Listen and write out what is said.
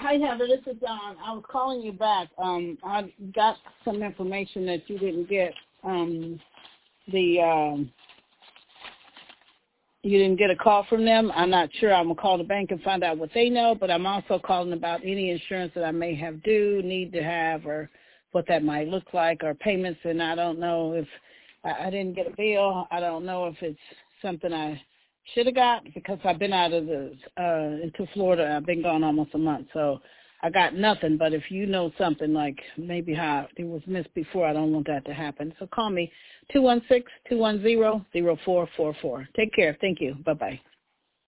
Hi, Heather. This is Dawn. I was calling you back. I got some information that you didn't get. You didn't get a call from them. I'm not sure. I'm going to call the bank and find out what they know, but I'm also calling about any insurance that I may have due, need to have, or what that might look like, or payments, and I don't know if I didn't get a bill. I don't know if it's something I should have got because I've been out of into Florida. I've been gone almost a month, so I got nothing. But if you know something like maybe how it was missed before, I don't want that to happen. So call me 216-210-0444. Take care. Thank you. Bye-bye.